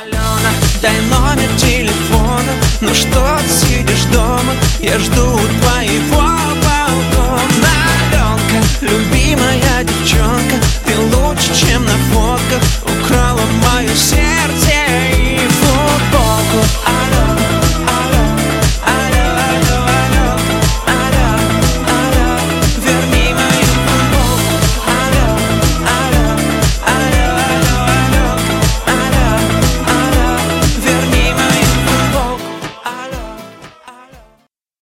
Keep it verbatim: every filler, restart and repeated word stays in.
Алена, дай номер телефона. Ну что ты сидишь дома, я жду твоего